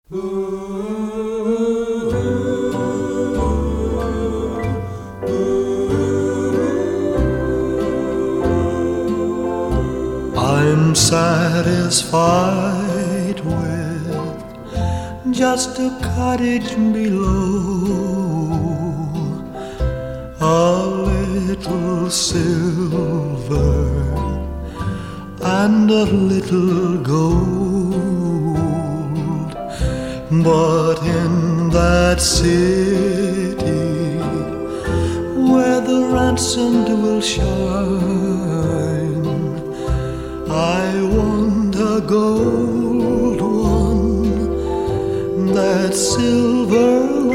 I'm satisfied with just a cottage below, a little silver and a little gold. But in that city where the ransomed will shine, I want a gold one, that silver